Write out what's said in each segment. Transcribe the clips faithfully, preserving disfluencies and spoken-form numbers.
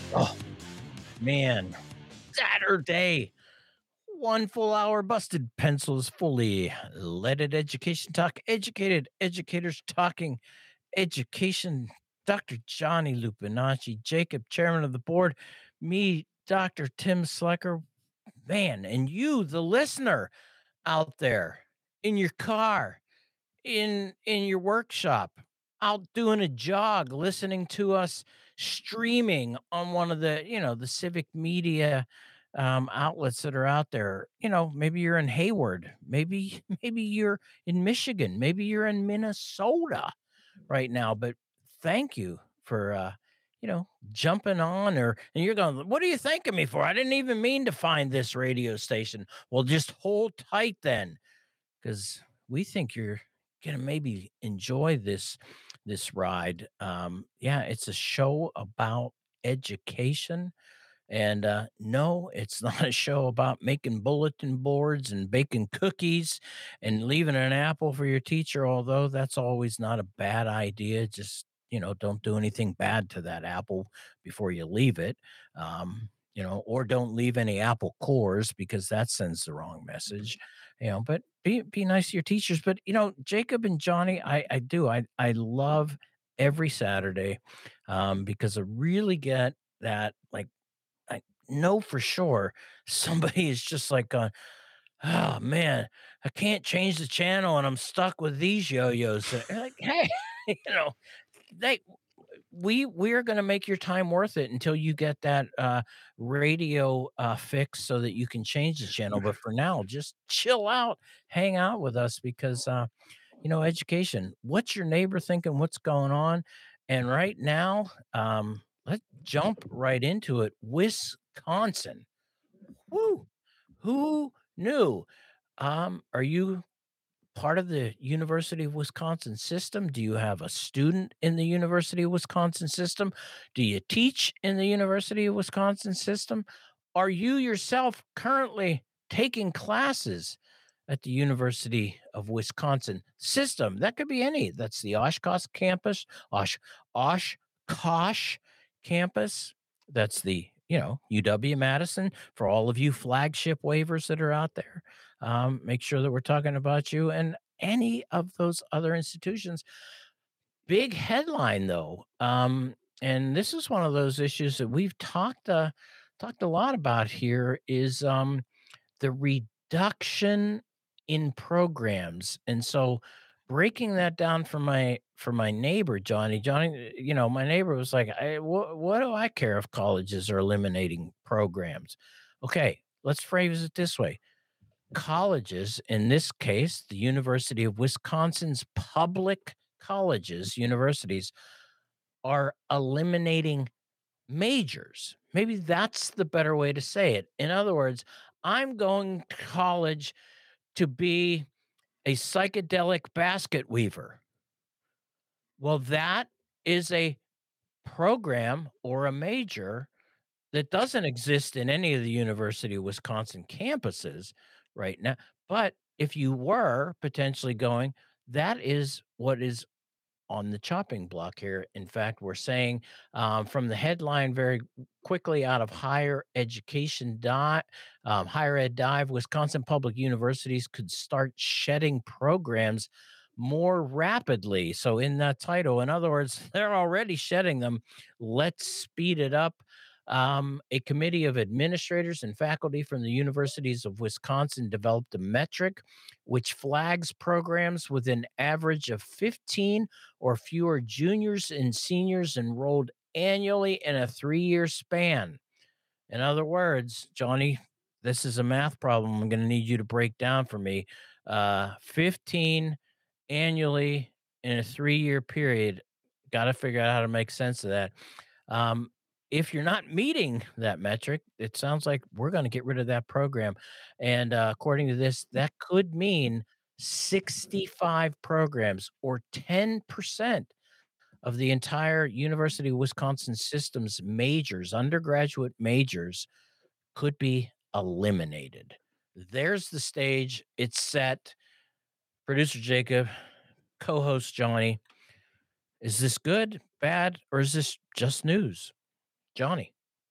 Oh, man. Saturday. One full hour busted pencils fully leaded education talk. Educated educators talking education. Doctor Johnny Lupinacci, Jacob, chairman of the board, me, Doctor Tim Slecker, man, and you, the listener out there in your car, in in your workshop, out doing a jog, listening to us streaming on one of the, you know, the civic media um, outlets that are out there. You know, maybe you're in Hayward, maybe maybe you're in Michigan, maybe you're in Minnesota right now. But thank you for uh, you know, jumping on or and you're going, what are you thanking me for? I didn't even mean to find this radio station. Well, just hold tight then because we think you're gonna maybe enjoy this this ride. Um, yeah, it's a show about education, and uh, no, it's not a show about making bulletin boards and baking cookies and leaving an apple for your teacher. Although that's always not a bad idea. Just you know, don't do anything bad to that apple before you leave it. Um, you know, or don't leave any apple cores because that sends the wrong message. You know, but be be nice to your teachers. But you know, Jacob and Johnny, I I do I I love every Saturday um, because I really get that like I know for sure somebody is just like going, "Oh, man, I can't change the channel and I'm stuck with these yo-yos." And you're like, "Hey, you know, they we we're gonna make your time worth it until you get that, uh, radio, uh, fix so that you can change the channel, but for now, just chill out, hang out with us because, uh, you know, education, what's your neighbor thinking? What's going on?" And right now, um, let's jump right into it. Wisconsin. Woo! Who knew? Um, are you part of the University of Wisconsin system? Do you have a student in the University of Wisconsin system? Do you teach in the University of Wisconsin system? Are you yourself currently taking classes at the University of Wisconsin system? That could be any. That's the Oshkosh campus, Osh Oshkosh campus. That's the, you know, U W Madison. For all of you flagship waivers that are out there, um, make sure that we're talking about you and any of those other institutions. Big headline though, um, and this is one of those issues that we've talked uh, talked a lot about here is um, the reduction in programs. And so breaking that down for my for my neighbor Johnny, Johnny, you know, my neighbor was like, I, wh- what do I care if colleges are eliminating programs? Okay, let's phrase it this way. Colleges, in this case, the University of Wisconsin's public colleges, universities, are eliminating majors. Maybe that's the better way to say it. In other words, I'm going to college to be a psychedelic basket weaver. Well, that is a program or a major that doesn't exist in any of the University of Wisconsin campuses right now. But if you were potentially going, that is what is on the chopping block here. In fact, we're saying um, from the headline very quickly out of higher education dot um, higher ed dive, Wisconsin public universities could start shedding programs more rapidly. So in that title, in other words, they're already shedding them. Let's speed it up. Um, a committee of administrators and faculty from the universities of Wisconsin developed a metric which flags programs with an average of fifteen or fewer juniors and seniors enrolled annually in a three year span. In other words, Johnny, this is a math problem. I'm going to need you to break down for me. Uh, fifteen annually in a three year period. Got to figure out how to make sense of that. Um, if you're not meeting that metric, it sounds like we're going to get rid of that program. And uh, according to this, that could mean sixty-five programs or ten percent of the entire University of Wisconsin system's majors, undergraduate majors, could be eliminated. There's the stage. It's set. Producer Jacob, co host Johnny. Is this good, bad, or is this just news? Johnny.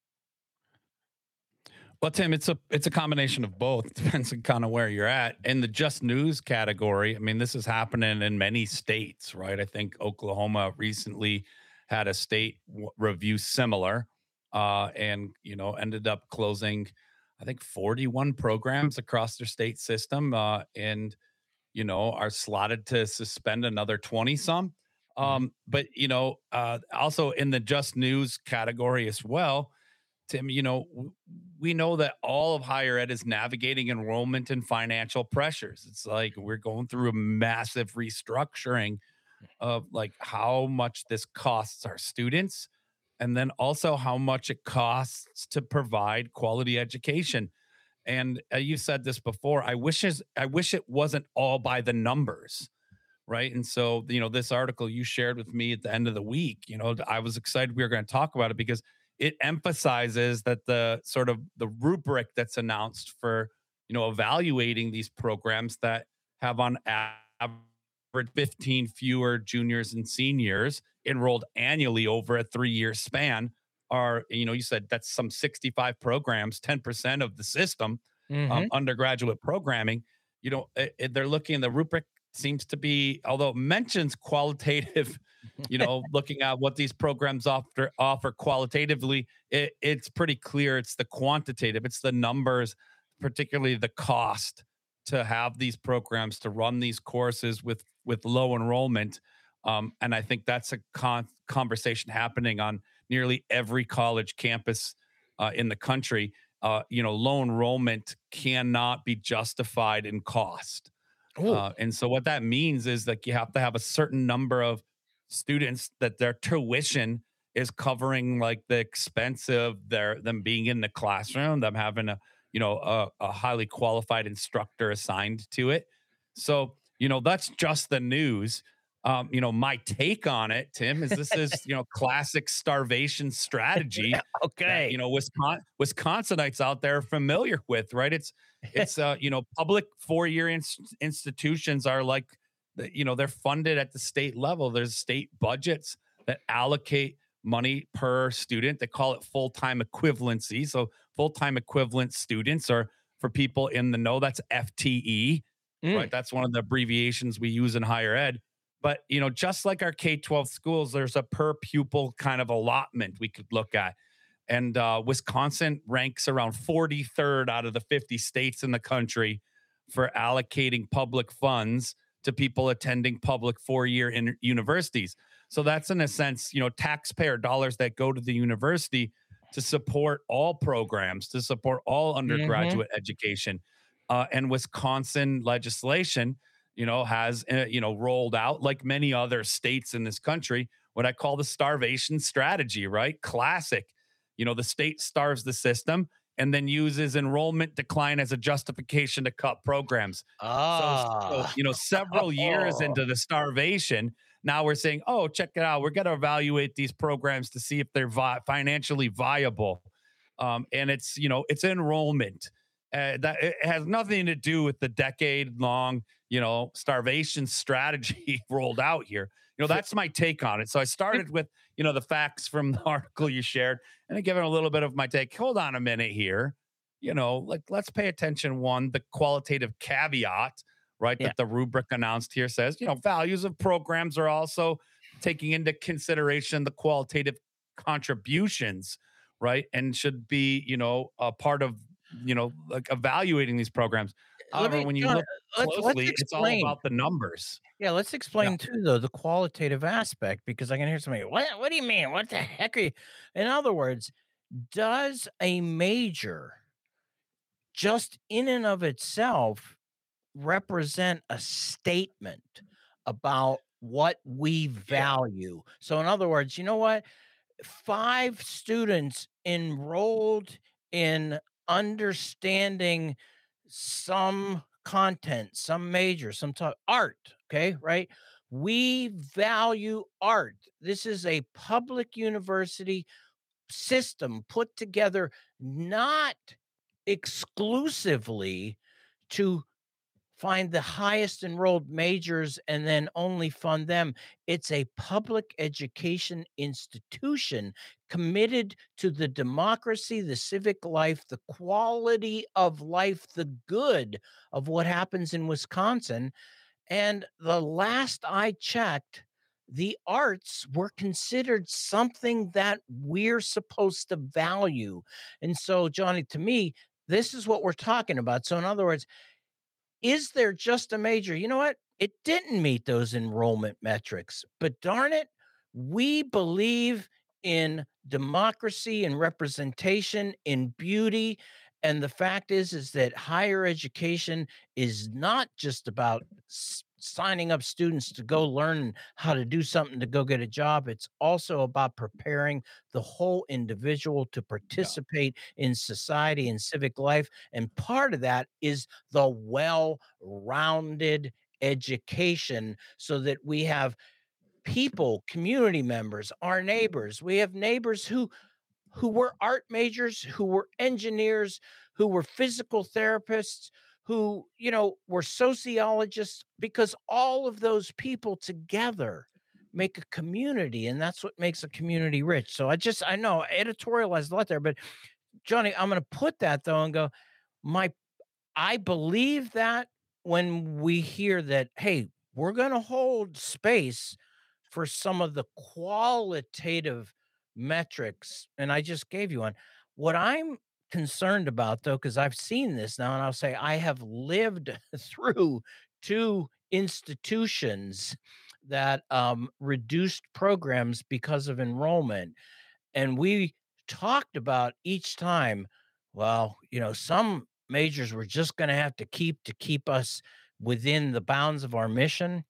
Well, Tim, it's a it's a combination of both. Depends on kind of where you're at. In the just news category, I mean, this is happening in many states, right? I think Oklahoma recently had a state w- review similar, uh, and you know ended up closing, I think, forty-one programs across their state system, uh, and you know are slotted to suspend another twenty some. Mhm. Um, but you know, uh, also in the just news category as well, Tim, you know, w- we know that all of higher ed is navigating enrollment and financial pressures. It's like we're going through a massive restructuring of like how much this costs our students and then also how much it costs to provide quality education. And uh, you said this before. I wish is I wish it wasn't all by the numbers, right? And so, you know, this article you shared with me at the end of the week, you know, I was excited we were going to talk about it because it emphasizes that the sort of the rubric that's announced for, you know, evaluating these programs that have on average fifteen fewer juniors and seniors enrolled annually over a three-year span are, you know, you said that's some sixty-five programs, ten percent of the system, um, Mhm. undergraduate programming. You know, it, it- they're looking in the rubric seems to be, although it mentions qualitative, you know, looking at what these programs offer offer qualitatively, it, it's pretty clear it's the quantitative, it's the numbers, particularly the cost to have these programs to run these courses with with low enrollment. Um, and I think that's a con- conversation happening on nearly every college campus uh, in the country. Uh, you know, low enrollment cannot be justified in cost, Ooh. uh, and so what that means is like you have to have a certain number of students that their tuition is covering like the expense of their them being in the classroom, them having a you know a, a highly qualified instructor assigned to it. So you know that's just the news. Um, you know, my take on it, Tim, is this is you know classic starvation strategy that you Okay. know Wisconsin Wisconsinites out there are familiar with, right? It's it's uh, you know, public four-year ins- institutions are like, the- you know, they're funded at the state level. There's state budgets that allocate money per student. They call it full-time equivalency. So full-time equivalent students are for people in the know. That's F T E, right? Mm. That's one of the abbreviations we use in higher ed. But you know, just like our K twelve schools, there's a per pupil kind of allotment we could look at, and uh, Wisconsin ranks around forty-third out of the fifty states in the country for allocating public funds to people attending public four-year in- universities. So that's in a sense, you know, taxpayer dollars that go to the university to support all programs, to support all Mhm. undergraduate education. Uh, and Wisconsin legislation, you know, has uh, you know rolled out like many other states in this country what I call the starvation strategy. Right, classic. You know, the state starves the system and then uses enrollment decline as a justification to cut programs. So, so Ah. you know, several years Oh. into the starvation, now we're saying, oh, check it out. We're going to evaluate these programs to see if they're vi- financially viable. Um, and it's, you know, it's enrollment. Uh, that it has nothing to do with the decade long, you know, starvation strategy rolled out here. You know, Fi that's my take on it. So I fi started with, you know, the facts from the article you shared and I give it a little bit of my take. Hold on a minute here. You know, like let's pay attention. One, the qualitative caveat, right, Yeah. that the rubric announced here says, you know, values of programs are also taking into consideration the qualitative contributions, right, and should be, you know, a part of, you know, like evaluating these programs. Let However, me when you John, look let's let's closely, it's all explain. about the numbers. Yeah, let's Yeah. explain too, though, the qualitative aspect because I can hear somebody, "What what do you mean? What the heck are you?" In other words, does a major just in and of itself represent a statement about what we Yeah. value? So in other words, you know what? five students enrolled in understanding some content, some major, some to art, okay, right? We value art. This is a public university system put together not exclusively to find the highest enrolled majors and then only fund them. It's a public education institution committed to the democracy, the civic life, the quality of life, the good of what happens in Wisconsin. And the last I checked, the arts were considered something that we're supposed to value. And so, Johnny, to me, this is what we're talking about. So, in other words, is there just a major? You know what? It didn't meet those enrollment metrics, but darn it, we believe in democracy and representation, in beauty. And the fact is, is that higher education is not just about s- signing up students to go learn how to do something to go get a job. It's also about preparing the whole individual to Yeah. participate in society and civic life. And part of that is the well rounded education so that we have people, community members, our neighbors. We have neighbors who who were art majors, who were engineers, who were physical therapists, who, you know, were sociologists, because all of those people together make a community, and that's what makes a community rich. So I just I know I editorialized a lot there, but Johnny, I'm going to put that though and go, my I believe that when we hear that, hey, we're going to hold space for some of the qualitative metrics, and I just gave you one. What I'm concerned about, though, because I've seen this now, and I'll say I have lived through two institutions that um, reduced programs because of enrollment. And we talked about each time, well, you know, some majors we're just going to have to keep to keep us within the bounds of our mission.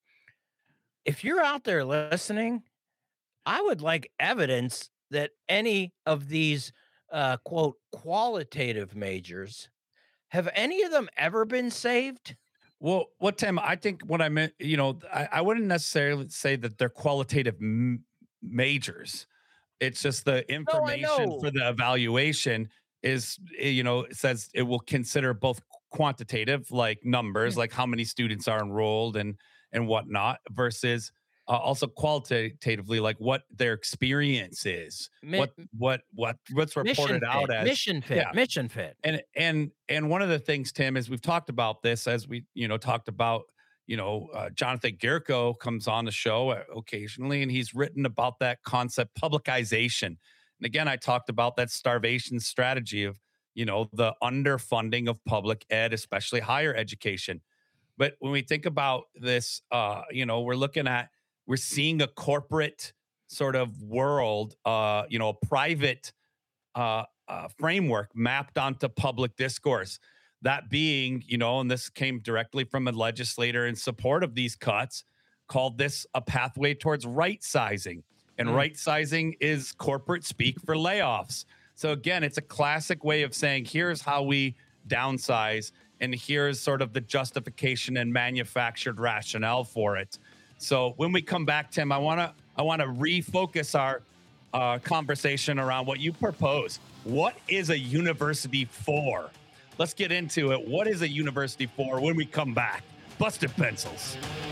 If you're out there listening, I would like evidence that any of these uh, quote qualitative majors have any of them ever been saved? Well, what Tim, I think what I meant, you know, I, I wouldn't necessarily say that they're qualitative m- majors. It's just the No, I information know. for the evaluation is, eh, you know, it says it will consider both quantitative, like numbers, Yeah. like how many students are enrolled and and whatnot, versus uh, also qualitatively, like what their experience is, Mi- what what what what's mission reported out fit, as. mission fit, Yeah, mission fit. and and and one of the things, Tim, is we've talked about this as we, you know, talked about, you know, uh, Jonathan Gerko comes on the show uh, occasionally, and he's written about that concept, publicization. And again, I talked about that starvation strategy of, you know, the underfunding of public ed, especially higher education. But when we think about this, uh, you know, we're looking at, we're seeing a corporate sort of world, uh, you know, a private uh, uh, framework mapped onto public discourse. That being, you know, and this came directly from a legislator in support of these cuts, called this a pathway towards right sizing. And Mm. right sizing is corporate speak for layoffs. So again, it's a classic way of saying, here's how we downsize, and here's sort of the justification and manufactured rationale for it. So when we come back, Tim, I want to I want to refocus our uh, conversation around what you propose. What is a university for? Let's get into it. What is a university for when we come back? Busted Pencils.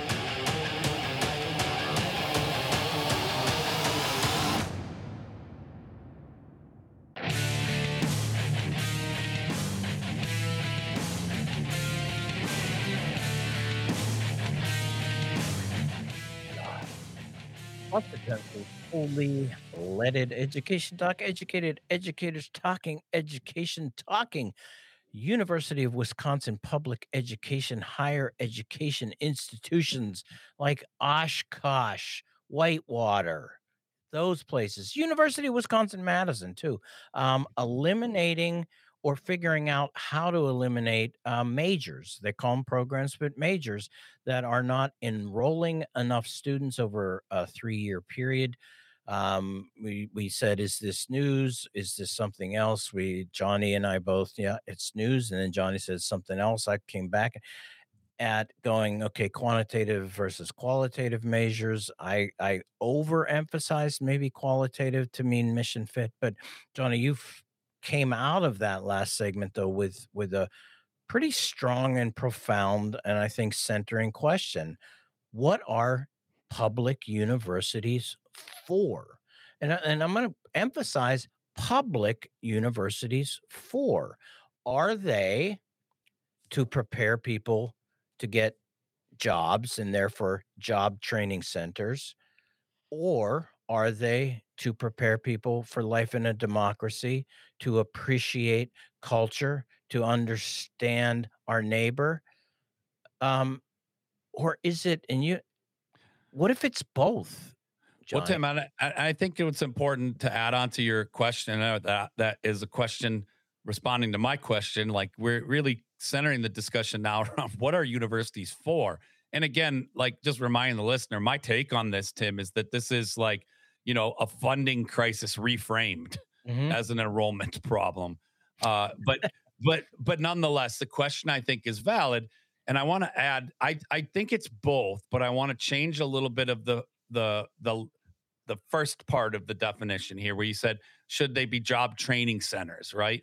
What's the pencil? Fully leaded education talk, educated educators talking, education talking. University of Wisconsin public education, higher education institutions like Oshkosh, Whitewater, those places. University of Wisconsin Madison too. Um, eliminating or figuring out how to eliminate uh, majors. They call them programs, but majors that are not enrolling enough students over a three-year period. Um, we we said, is this news? Is this something else? We Johnny and I both, yeah, it's news. And then Johnny said something else. I came back at going, okay, quantitative versus qualitative measures. I I overemphasized maybe qualitative to mean mission fit, but Johnny, you came out of that last segment though with with a pretty strong and profound, and I think centering question. What are public universities for? And, I- and I'm going to emphasize public universities for. Are they to prepare people to get jobs and therefore job training centers? Or are they to prepare people for life in a democracy, to appreciate culture, to understand our neighbor? Um, or is it, and you, what if it's both, Well, Johnny? Tim, I, I I think it's important to add on to your question. Uh, that that is a question responding to my question. Like we're really centering the discussion now around what are universities for. And again, like just reminding the listener, my take on this, Tim, is that this is like you know a funding crisis reframed Mhm. as an enrollment problem. Uh, but but but nonetheless, the question I think is valid. And I want to add, I I think it's both, but I want to change a little bit of the the the the first part of the definition here where you said should they be job training centers, right?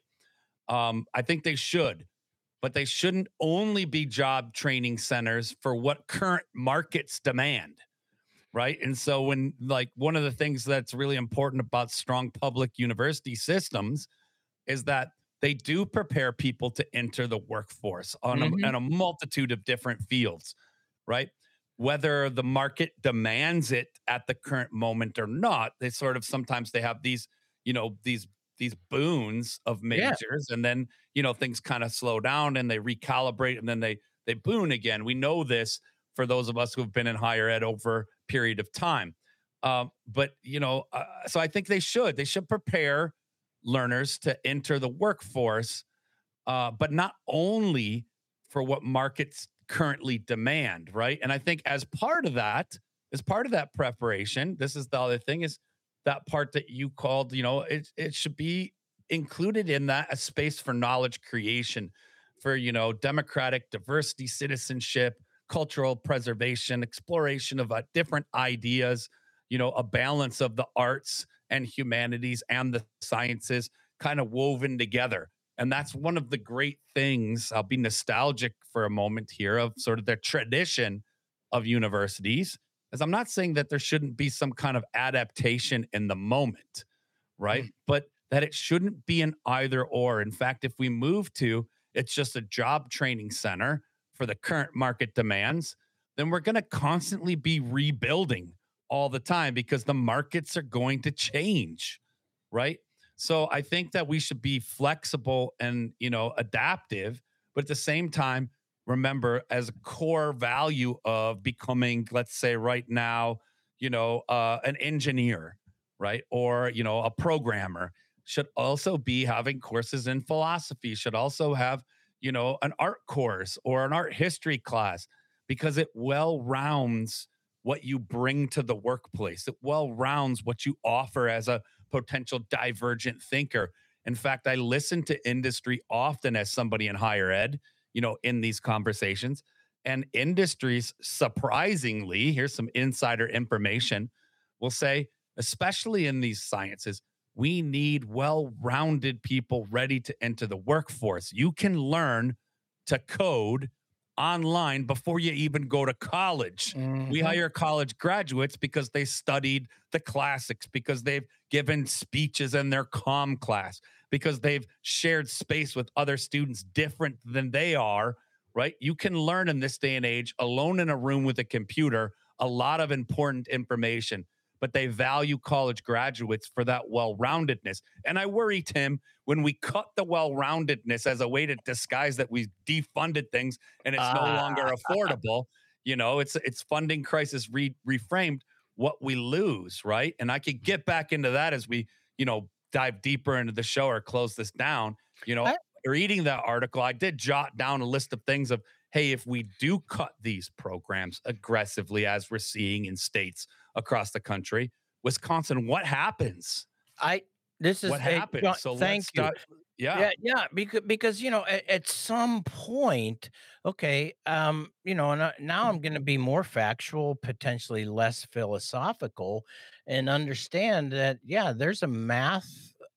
um, I think they should, but they shouldn't only be job training centers for what current markets demand, right? And so when like one of the things that's really important about strong public university systems is that they do prepare people to enter the workforce on a, Mhm. on a multitude of different fields, right? Whether the market demands it at the current moment or not, they sort of sometimes they have these, you know, these these boons of Yeah. majors, and then you know things kind of slow down and they recalibrate, and then they they boon again. We know this for those of us who have been in higher ed over a period of time. Um, but you know, uh, so I think they should they should prepare learners to enter the workforce, uh, but not only for what markets currently demand, right? And I think as part of that, as part of that preparation, this is the other thing is that part that you called, you know, it it should be included in that a space for knowledge creation, for you know, democratic diversity, citizenship, cultural preservation, exploration of uh, different ideas, you know, a balance of the arts and humanities and the sciences kind of woven together. And that's one of the great things. I'll be nostalgic for a moment here of sort of the tradition of universities, as I'm not saying that there shouldn't be some kind of adaptation in the moment, right? Mm. But that it shouldn't be an either or. In fact, if we move to it's just a job training center for the current market demands, then we're going to constantly be rebuilding all the time because the markets are going to change, right? So I think that we should be flexible and, you know, adaptive, but at the same time, remember as a core value of becoming, let's say right now, you know, uh, an engineer, right? Or, you know, a programmer should also be having courses in philosophy, should also have, you know, an art course or an art history class because it well rounds what you bring to the workplace. It well rounds what you offer as a potential divergent thinker. In fact, I listen to industry often as somebody in higher ed, you know, in these conversations. And industries, surprisingly, here's some insider information, will say, especially in these sciences, we need well rounded people ready to enter the workforce. You can learn to code online before you even go to college. We Mhm. hire college graduates because they studied the classics, because they've given speeches in their comm class, because they've shared space with other students different than they are, right? You can learn in this day and age alone in a room with a computer a lot of important information, but they value college graduates for that well-roundedness. And I worry, Tim, when we cut the well-roundedness as a way to disguise that we defunded things and it's no Ah, longer affordable, you know, it's it's funding crisis re- reframed, what we lose, right? And I could get back into that as we, you know, dive deeper into the show or close this down. You know, I reading that article, I did jot down a list of things of, hey, if we do cut these programs aggressively, as we're seeing in states across the country, Wisconsin, what happens? I this What is a Jo happens? So let's thank you. start. Yeah. Yeah, yeah, because because, you know, at at some point, okay, um, you know, and I now I'm gonna be more factual, potentially less philosophical, and understand that, yeah, there's a math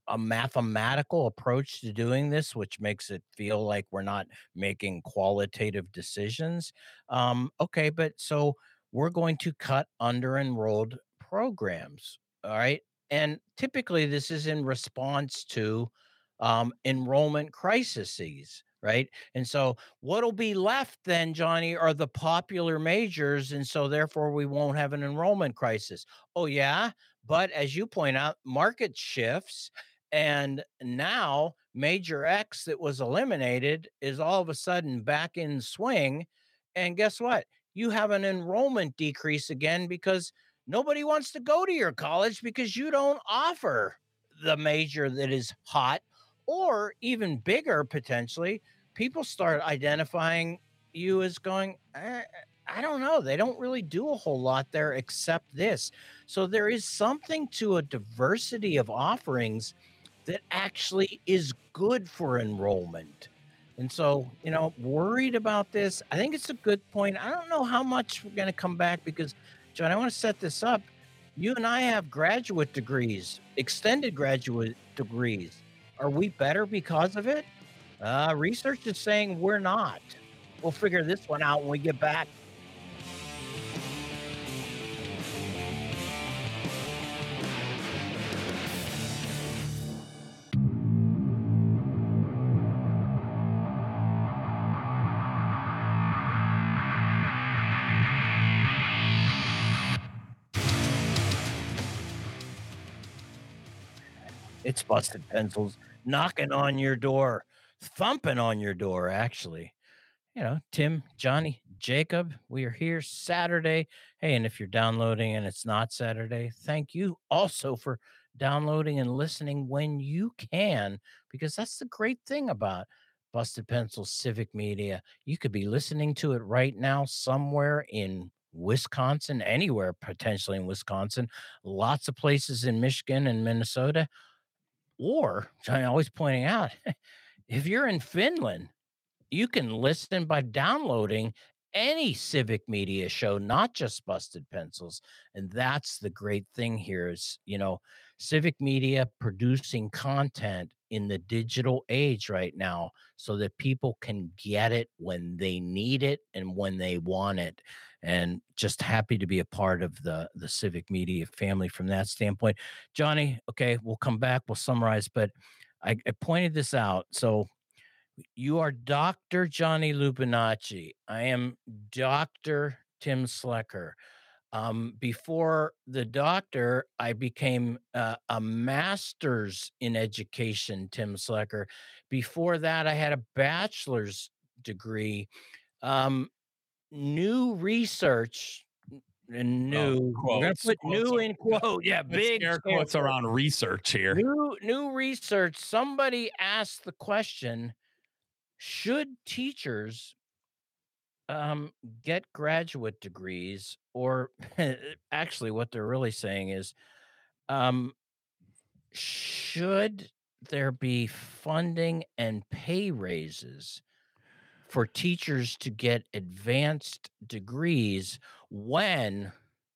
a mathematical approach to doing this, which makes it feel like we're not making qualitative decisions. Um, okay, but so we're going to cut under enrolled programs. All right. And typically, this is in response to um, enrollment crises, right? And so, what'll be left then, Johnny, are the popular majors. And so, therefore, we won't have an enrollment crisis. Oh, yeah. But as you point out, market shifts. And now, Major X that was eliminated is all of a sudden back in swing. And guess what? You have an enrollment decrease again because nobody wants to go to your college because you don't offer the major that is hot, or even bigger potentially, people start identifying you as going, "Eh, I don't know. They don't really do a whole lot there except this." So there is something to a diversity of offerings that actually is good for enrollment. And so, you know, worried about this, I think it's a good point. I don't know how much we're going to come back because, John, I want to set this up. You and I have graduate degrees, extended graduate degrees. Are we better because of it? Uh, research is saying we're not. We'll figure this one out when we get back. It's Busted Pencils knocking on your door, thumping on your door, actually. You know, Tim, Johnny, Jacob, we are here Saturday. Hey, and if you're downloading and it's not Saturday, thank you also for downloading and listening when you can, because that's the great thing about Busted Pencil Civic Media. You could be listening to it right now somewhere in Wisconsin, anywhere potentially in Wisconsin, lots of places in Michigan and Minnesota. Or, I'm always pointing out, if you're in Finland, you can listen by downloading any civic media show, not just Busted Pencils. And that's the great thing here is, you know, civic media producing content in the digital age right now so that people can get it when they need it and when they want it. And just happy to be a part of the the civic media family from that standpoint. Johnny, okay, we'll come back, we'll summarize, but I, I pointed this out. So you are Doctor Johnny Lubinacci. I am Doctor Tim Slecker. Um, before the doctor, I became uh, a master's in education, Tim Slecker. Before that, I had a bachelor's degree. Um, new research and Oh, new, we're going to quotes, put quotes, new are- in got quote. Yeah, got big scare scare quotes quote. around research here. New, new research. Somebody asked the question, should teachers um, get graduate degrees? Or actually, what they're really saying is, um, should there be funding and pay raises for teachers to get advanced degrees when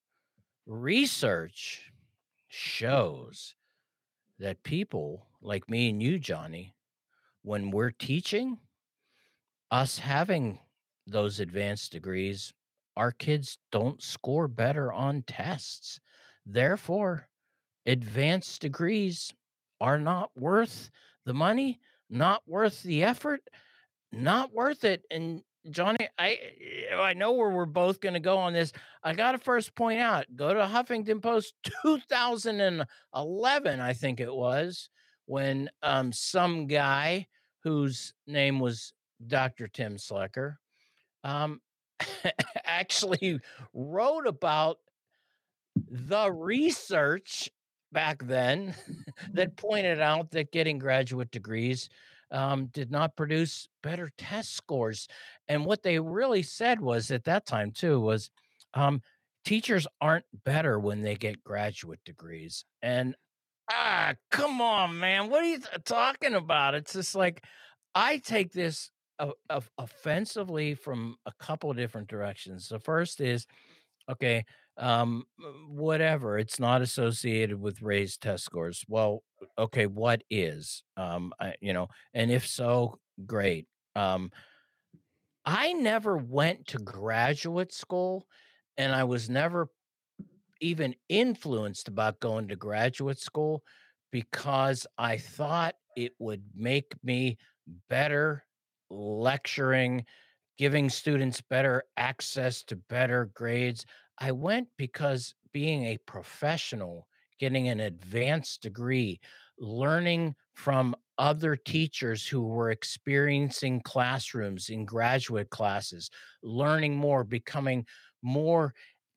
research shows that people like me and you, Johnny, when we're teaching, us having those advanced degrees, our kids don't score better on tests. Therefore, advanced degrees are not worth the money, not worth the effort, not worth it. And Johnny, I I know where we're both going to go on this. I got to first point out, go to Huffington Post two thousand eleven, I think it was, when um some guy whose name was Doctor Tim Slecker um actually wrote about the research back then that pointed out that getting graduate degrees um, did not produce better test scores. And what they really said was at that time, too, was um, teachers aren't better when they get graduate degrees. And ah, come on, man. What are you th- talking about? It's just like I take this o- of offensively from a couple of different directions. The first is okay. Um, whatever. It's not associated with raised test scores. Well, okay, what is? Um, I, you know, and if so, great. Um, I never went to graduate school, and I was never even influenced about going to graduate school because I thought it would make me better lecturing, giving students better access to better grades. I went because being a professional, getting an advanced degree, learning from other teachers who were experiencing classrooms in graduate classes, learning more, becoming more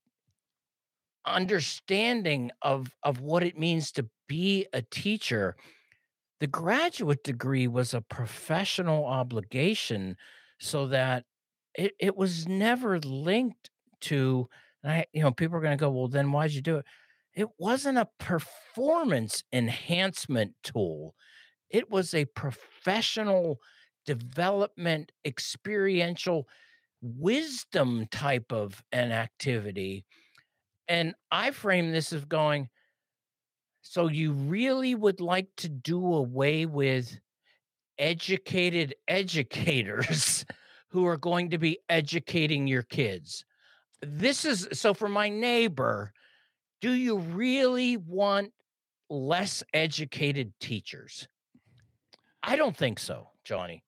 understanding of of what it means to be a teacher. The graduate degree was a professional obligation so that it, it was never linked to, and I, you know, people are going to go, well, then why'd you do it? It wasn't a performance enhancement tool. It was a professional development, experiential wisdom type of an activity. And I frame this as going, so you really would like to do away with educated educators who are going to be educating your kids. This is so for my neighbor, do you really want less educated teachers? I don't think so, Johnny.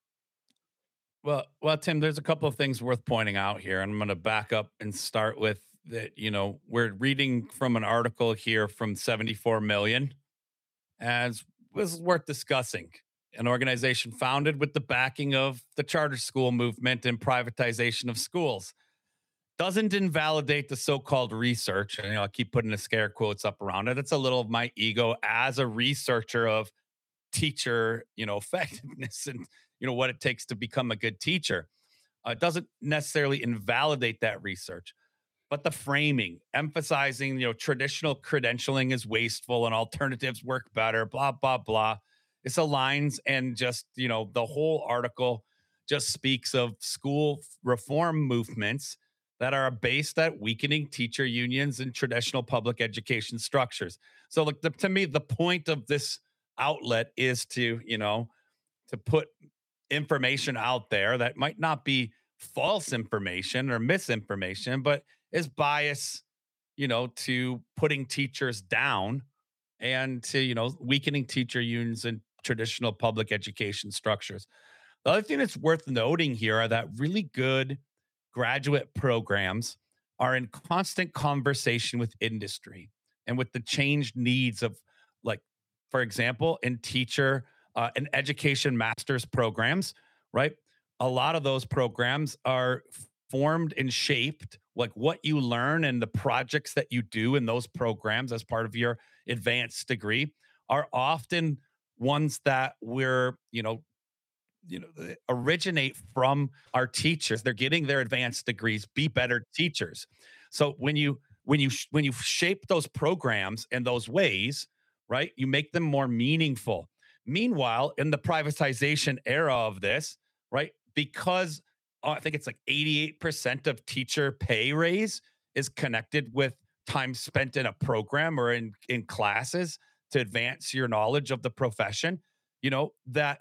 Well, well, Tim, there's a couple of things worth pointing out here. And I'm going to back up and start with that. You know, we're reading from an article here from seventy-four million, as was worth discussing. An organization founded with the backing of the charter school movement and privatization of schools doesn't invalidate the so-called research. And you know, I keep putting the scare quotes up around it. It's a little of my ego as a researcher of teacher, you know, effectiveness and you know what it takes to become a good teacher. Uh, it doesn't necessarily invalidate that research, but the framing, emphasizing, you know, traditional credentialing is wasteful and alternatives work better, blah, blah, blah. This aligns and just, you know, the whole article just speaks of school reform movements that are based at weakening teacher unions and traditional public education structures. So, like, the, to me, the point of this outlet is to, you know, to put information out there that might not be false information or misinformation, but is bias, you know, to putting teachers down and to, you know, weakening teacher unions and traditional public education structures. The other thing that's worth noting here are that really good graduate programs are in constant conversation with industry and with the changed needs of, like, for example, in teacher uh, and education master's programs, right? A lot of those programs are formed and shaped, like what you learn and the projects that you do in those programs as part of your advanced degree are often ones that we're, you know, you know, they originate from our teachers. They're getting their advanced degrees, be better teachers. So when you when you sh- when you shape those programs in those ways, right, you make them more meaningful. Meanwhile, in the privatization era of this, right, because uh, I think it's like eighty-eight percent of teacher pay raise is connected with time spent in a program or in in classes to advance your knowledge of the profession. You know that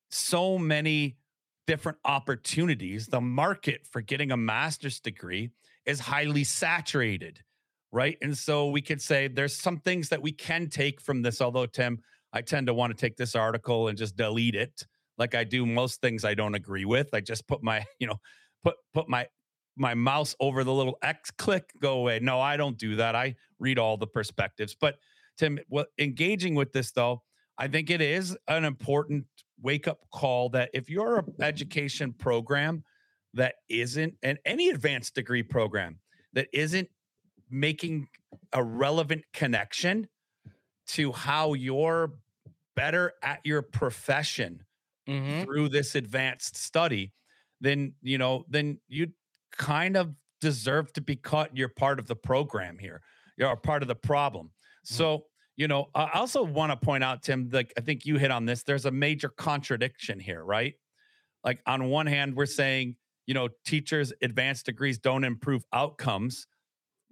so many different opportunities. The market for getting a master's degree is highly saturated, right? And so we could say there's some things that we can take from this. Although, Tim, I tend to want to take this article and just delete it, like I do most things I don't agree with. I just put my, you know, put put my my mouse over the little X, click, go away. No, I don't do that. I read all the perspectives. But Tim, what engaging with this though, I think it is an important wake up call that if you're an education program that isn't, and any advanced degree program that isn't making a relevant connection to how you're better at your profession Mhm. through this advanced study, then, you know, then you kind of deserve to be caught. You're part of the program here. You're a part of the problem. Mm. So, you know, I also want to point out, Tim, like I think you hit on this. There's a major contradiction here, right? Like on one hand, we're saying, you know, teachers' advanced degrees don't improve outcomes.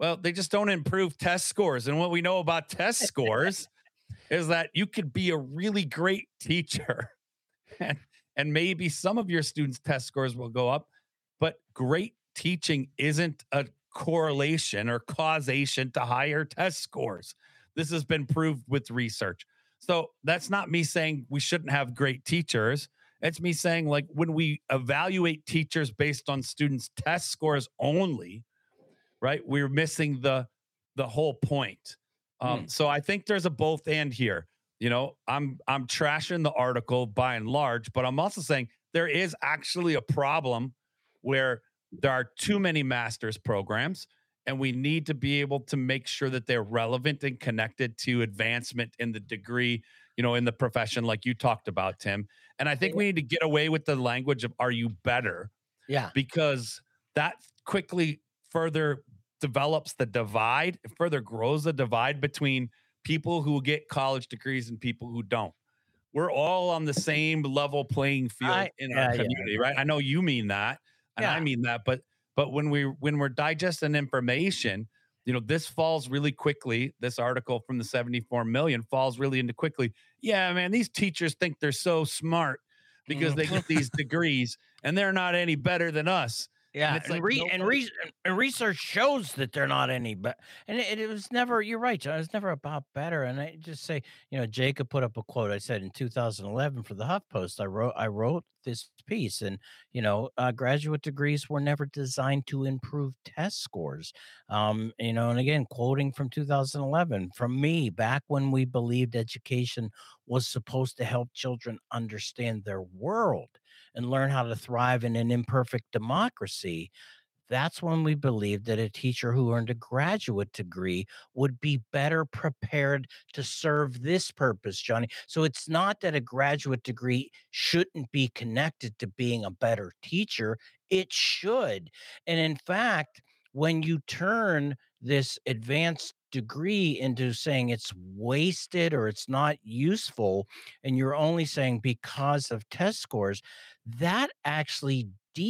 Well, they just don't improve test scores. And what we know about test scores is that you could be a really great teacher and, and maybe some of your students' test scores will go up, but great teaching isn't a correlation or causation to higher test scores. This has been proved with research. So that's not me saying we shouldn't have great teachers. It's me saying, like, when we evaluate teachers based on students' test scores only, right, we're missing the the whole point. Um, Hmm. so I think there's a both and here. You know, I'm I'm trashing the article by and large, but I'm also saying there is actually a problem where there are too many master's programs, and we need to be able to make sure that they're relevant and connected to advancement in the degree, you know, in the profession, like you talked about, Tim. And I think we need to get away with the language of "are you better," Yeah. because that quickly further develops the divide, it further grows the divide between people who get college degrees and people who don't. We're all on the same level playing field I in our yeah, yeah, community, right? I know you mean that, and I yeah. mean that, but but when we when we're digesting information, you know, this falls really quickly. This article from the seventy-four million falls really into quickly. Yeah, man, these teachers think they're so smart because they Mhm. get these degrees and they're not any better than us. And Yeah, it's and like re and nobody. re and research shows that they're not any but and it, it was never you're right, John. It's never about better. And I just say, you know, Jacob put up a quote. I said in two thousand eleven for the HuffPost, I wrote I wrote this piece, and you know, uh, graduate degrees were never designed to improve test scores. Um, you know, and again, quoting from two thousand eleven from me back when we believed education was supposed to help children understand their world and learn how to thrive in an imperfect democracy. That's when we believed that a teacher who earned a graduate degree would be better prepared to serve this purpose, Johnny. So it's not that a graduate degree shouldn't be connected to being a better teacher, it should. And in fact, when you turn this advanced degree into saying it's wasted or it's not useful, and you're only saying because of test scores, that actually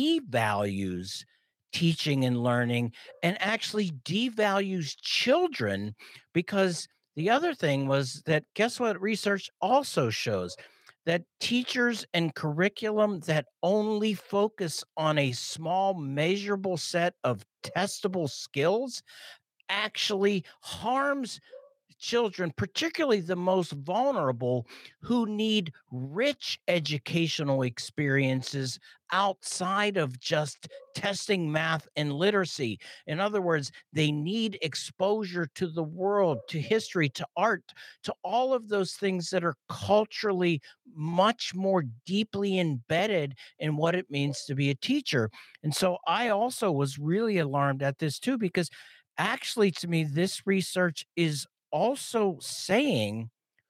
devalues teaching and learning and actually devalues children because the other thing was that guess what research also shows that teachers and curriculum that only focus on a small measurable set of testable skills actually harms children, particularly the most vulnerable, who need rich educational experiences outside of just testing math and literacy. In other words, they need exposure to the world, to history, to art, to all of those things that are culturally much more deeply embedded in what it means to be a teacher. And so I also was really alarmed at this too, because actually, to me, this research is also saying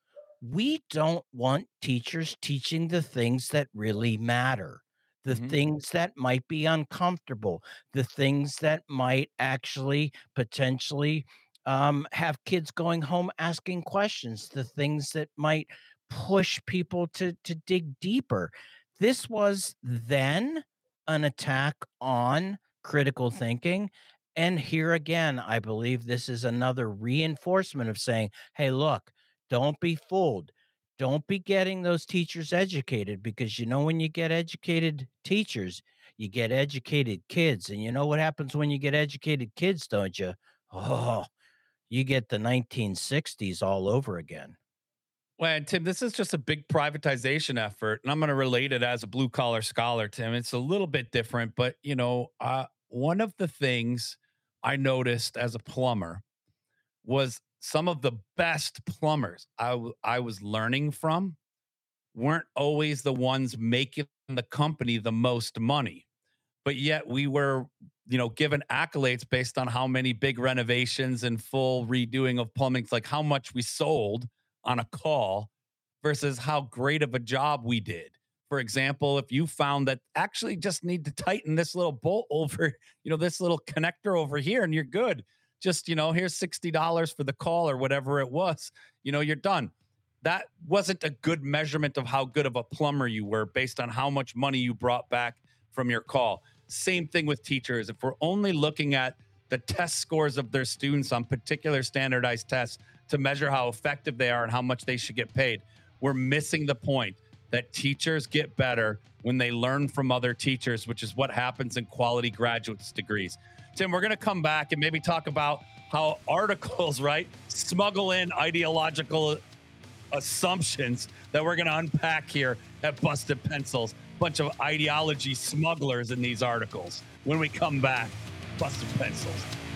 we don't want teachers teaching the things that really matter, the Mhm. things that might be uncomfortable, the things that might actually potentially um, have kids going home asking questions, the things that might push people to to dig deeper. This was then an attack on critical thinking. And here again, I believe this is another reinforcement of saying, hey, look, don't be fooled. Don't be getting those teachers educated because you know when you get educated teachers, you get educated kids. And you know what happens when you get educated kids, don't you? Oh, you get the nineteen sixties all over again. Well, and Tim, this is just a big privatization effort, and I'm going to relate it as a blue collar scholar, Tim. It's a little bit different, but you know, uh, one of the things I noticed as a plumber was some of the best plumbers I w- I was learning from weren't always the ones making the company the most money, but yet we were, you know, given accolades based on how many big renovations and full redoing of plumbing, like how much we sold on a call versus how great of a job we did. For example, if you found that actually just need to tighten this little bolt over, you know, this little connector over here and you're good. Just, you know, here's sixty dollars for the call or whatever it was, you know, you're done. That wasn't a good measurement of how good of a plumber you were based on how much money you brought back from your call. Same thing with teachers. If we're only looking at the test scores of their students on particular standardized tests to measure how effective they are and how much they should get paid. We're missing the point that teachers get better when they learn from other teachers, which is what happens in quality graduate's degrees. Tim, we're going to come back and maybe talk about how articles, right, smuggle in ideological assumptions that we're going to unpack here at Busted Pencils. Bunch of ideology smugglers in these articles. When we come back, Busted Pencils.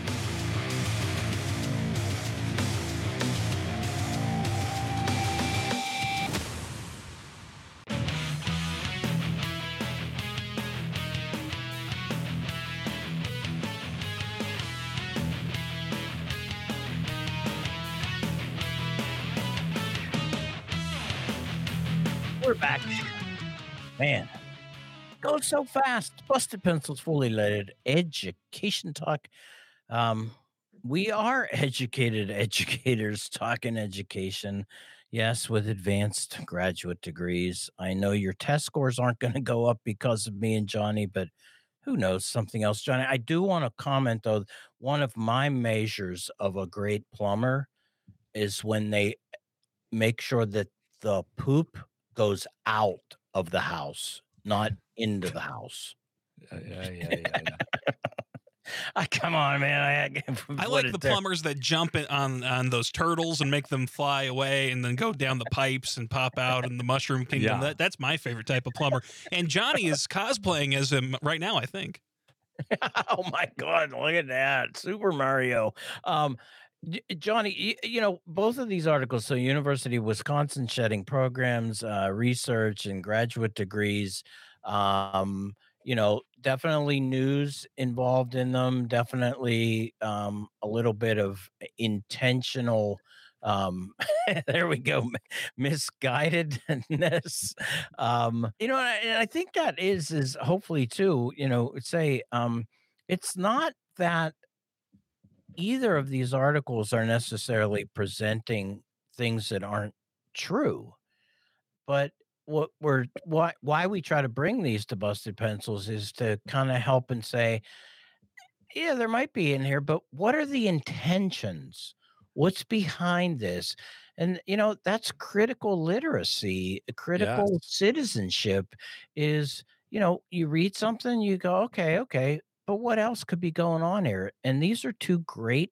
We're back. Man, goes so fast. Busted Pencils, fully loaded education talk. Um, we are educated educators talking education. Yes, with advanced graduate degrees. I know your test scores aren't going to go up because of me and Johnny, but who knows something else, Johnny? I do want to comment though. One of my measures of a great plumber is when they make sure that the poop goes out of the house, not into the house. Yeah, yeah, yeah, yeah. yeah. I, come on, man. I, I like the plumbers that jump in on, on those turtles and make them fly away and then go down the pipes and pop out in the Mushroom Kingdom. Yeah. That, that's my favorite type of plumber. And Johnny is cosplaying as him right now, I think. Oh, my God. Look at that. Super Mario. Um, Johnny, you, you know, both of these articles, so University of Wisconsin shedding programs, uh, research and graduate degrees, um, you know, definitely news involved in them, definitely um, a little bit of intentional, um, there we go, misguidedness. Um, you know, and I, and I think that is, is hopefully too, you know, say, um, it's not that either of these articles are necessarily presenting things that aren't true. But what we're why why we try to bring these to Busted Pencils is to kind of help and say, yeah, there might be in here, but what are the intentions? What's behind this? And you know, that's critical literacy, critical Yes. citizenship is, you know, you read something, you go, okay, okay, but what else could be going on here? And these are two great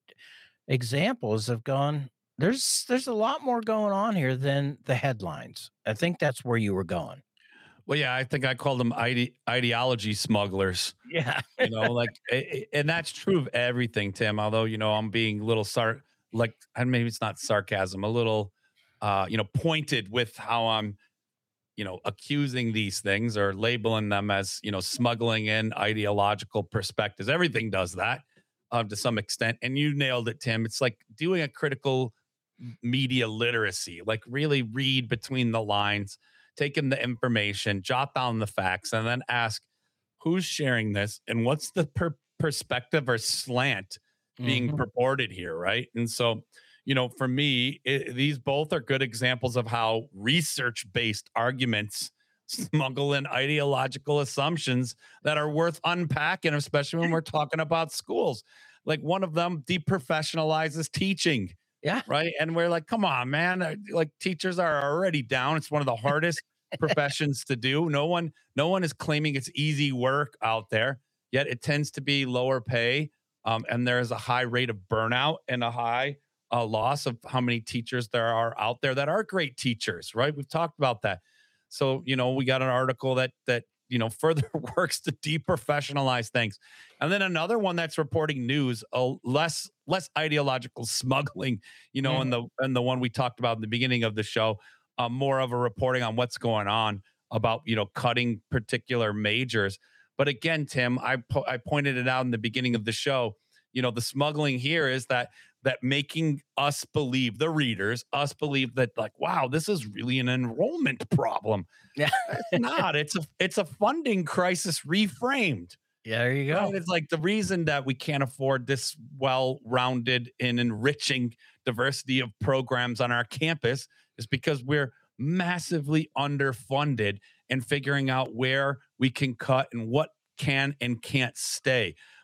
examples of gone. There's there's a lot more going on here than the headlines. I think that's where you were going. Well, yeah, I think I called them ide- ideology smugglers. Yeah. You know, like, a- a- and that's true of everything, Tim. Although, you know, I'm being a little sar, like, and maybe it's not sarcasm, a little, uh, you know, pointed with how I'm, you know, accusing these things or labeling them as, you know, smuggling in ideological perspectives. Everything does that um, to some extent. And you nailed it, Tim. It's like doing a critical media literacy, like really read between the lines, take in the information, jot down the facts, and then ask who's sharing this and what's the per- perspective or slant being Mhm. purported here, right? And so, you know, for me, it, these both are good examples of how research-based arguments smuggle in ideological assumptions that are worth unpacking, especially when we're talking about schools. Like one of them deprofessionalizes teaching. Yeah. Right. And we're like, come on, man. Uh, Like teachers are already down. It's one of the hardest professions to do. No one, no one is claiming it's easy work out there, yet it tends to be lower pay. Um, and there is a high rate of burnout and a high uh, loss of how many teachers there are out there that are great teachers, right? We've talked about that. So, you know, we got an article that that you know further works to deprofessionalize things, and then another one that's reporting news, uh, less less ideological smuggling, you know, Mhm. and the and the one we talked about in the beginning of the show, uh, more of a reporting on what's going on about you know cutting particular majors. But again, Tim, I po- I pointed it out in the beginning of the show. You know, the smuggling here is that that making us believe, the readers, us believe that like, wow, this is really an enrollment problem. Yeah. It's not. It's a it's a funding crisis reframed. Yeah, there you Right? go. It's like the reason that we can't afford this well-rounded and enriching diversity of programs on our campus is because we're massively underfunded and figuring out where we can cut and what can and can't stay.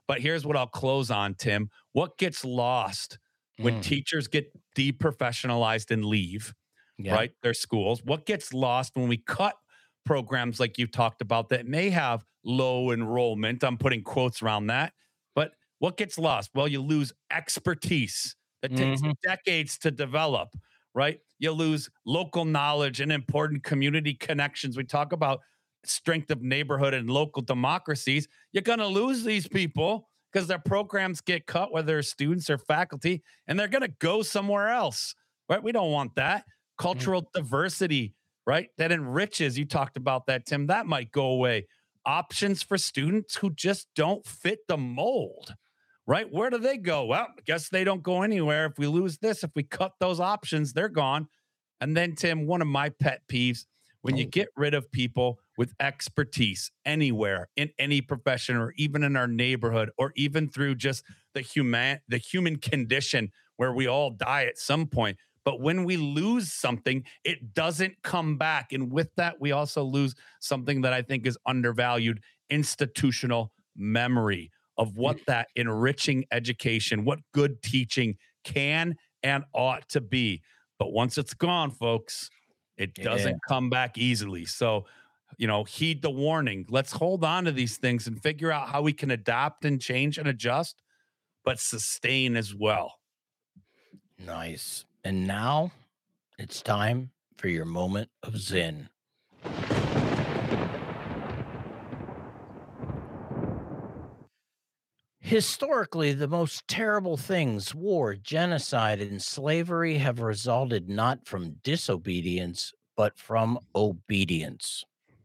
But here's what I'll close on, Tim. What gets lost when Mm. teachers get deprofessionalized and leave, Yeah. right? Their schools. What gets lost when we cut programs like you talked about that may have low enrollment? I'm putting quotes around that. But what gets lost? Well, you lose expertise that takes Mhm. decades to develop, right? You lose local knowledge and important community connections. We talk about strength of neighborhood and local democracies. You're going to lose these people because their programs get cut, whether they're students or faculty, and they're going to go somewhere else, right? We don't want that. Cultural diversity, right? That enriches. You talked about that, Tim. That might go away. Options for students who just don't fit the mold, right? Where do they go? Well, I guess they don't go anywhere. If we lose this, if we cut those options, they're gone. And then, Tim, one of my pet peeves, when you Oh. get rid of people with expertise anywhere in any profession or even in our neighborhood or even through just the human the human condition where we all die at some point. But when we lose something, it doesn't come back. And with that, we also lose something that I think is undervalued: institutional memory of what that enriching education, what good teaching can and ought to be. But once it's gone, folks, it doesn't Yeah. come back easily. So, you know, heed the warning. Let's hold on to these things and figure out how we can adapt and change and adjust, but sustain as well. Nice. And now it's time for your moment of Zen. Historically, the most terrible things, war, genocide, and slavery, have resulted not from disobedience, but from obedience.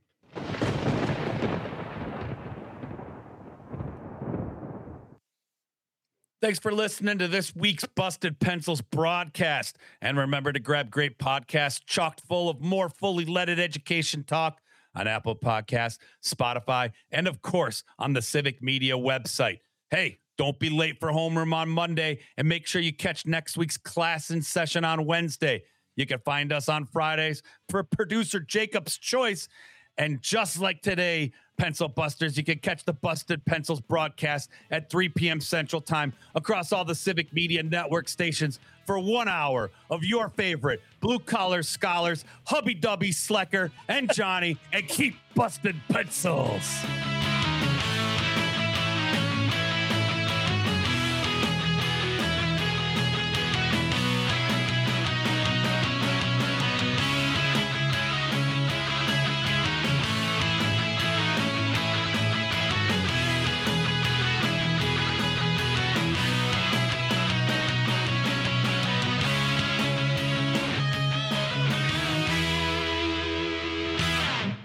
Thanks for listening to this week's Busted Pencils broadcast. And remember to grab great podcasts chocked full of more fully leaded education talk on Apple Podcasts, Spotify, and of course on the Civic Media website. Hey, don't be late for homeroom on Monday, and make sure you catch next week's class in session on Wednesday. You can find us on Fridays for producer Jacob's Choice. And just like today, Pencil Busters, you can catch the Busted Pencils broadcast at three p.m. Central Time across all the Civic Media Network stations for one hour of your favorite blue-collar scholars, Hubby Dubby, Slecker, and Johnny, and keep busted pencils.